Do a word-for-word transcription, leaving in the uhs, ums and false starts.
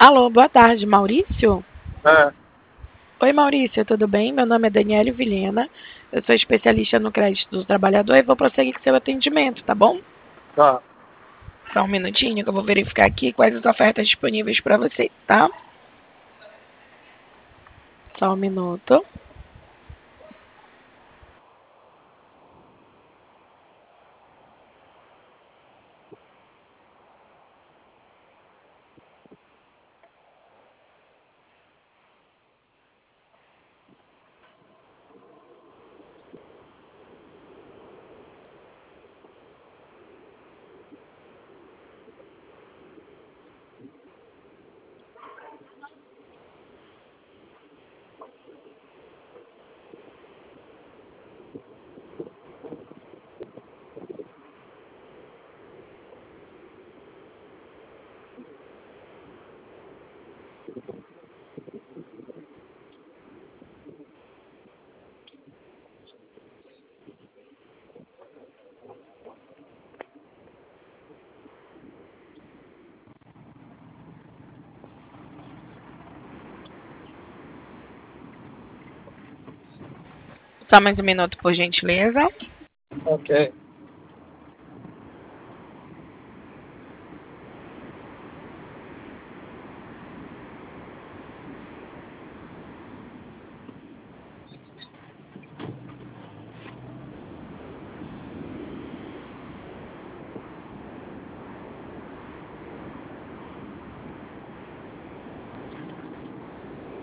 Alô, boa tarde, Maurício? É, Oi, Maurício, tudo bem? Meu nome é Daniele Vilhena, eu sou especialista no crédito do trabalhador e vou prosseguir com seu atendimento, tá bom? tá. Só um minutinho que eu vou verificar aqui quais as ofertas disponíveis para você, tá? Só um minuto. Só mais um minuto, por gentileza. Ok.